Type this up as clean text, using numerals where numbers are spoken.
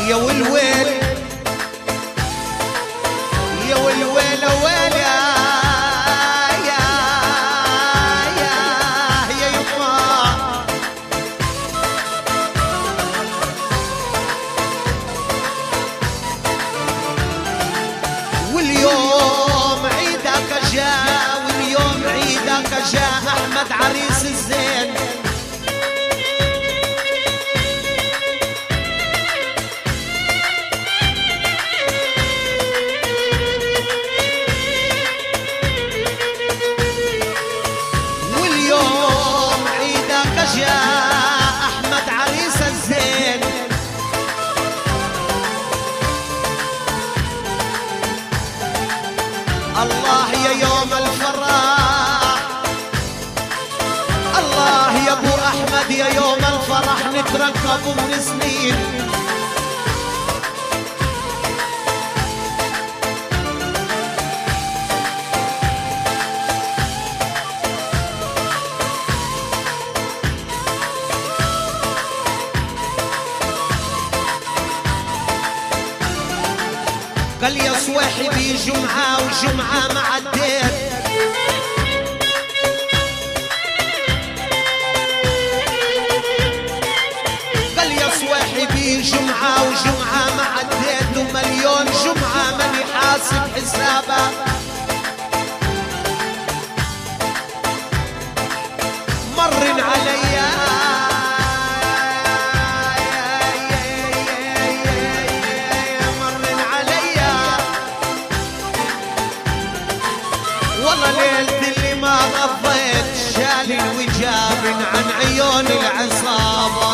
يا والويل يا والويل ويل يا يما. واليوم عيدك جاء واليوم عيدك جاء احمد عريس الزين. أحمد عريس الزين. الله يا يوم الفرح، الله يا ابو احمد يا يوم الفرح نترقب من سنين. قال يا صواحبي جمعة وجمعة ما عديت، قال يا صواحبي جمعة وجمعة ما عديت، ومليون جمعة ماني حاسب حسابها. مرن عليا والله ليلة اللي ما غضيت شالي الوجاب عن عيون العصابة.